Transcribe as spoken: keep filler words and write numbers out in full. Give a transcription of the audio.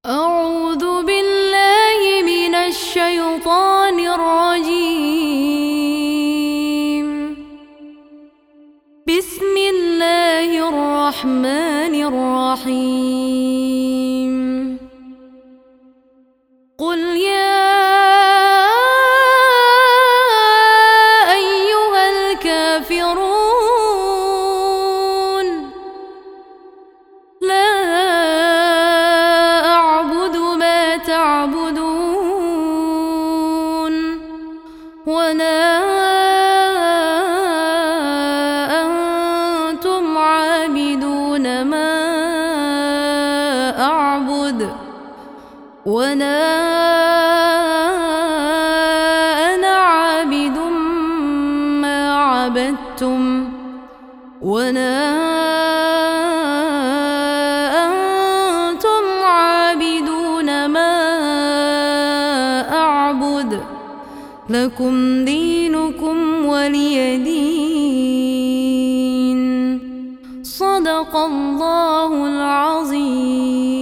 أعوذ بالله من الشيطان الرجيم. بسم الله الرحمن الرحيم. قل يا أيها الكافرون لا أعبد ما تعبدون ولا أنتم عابدون ما أعبد ولا أنا عابد ما عبدتم ولا أنتم عابدون ما أعبد لكم دينكم ولي دين. صدق الله العظيم.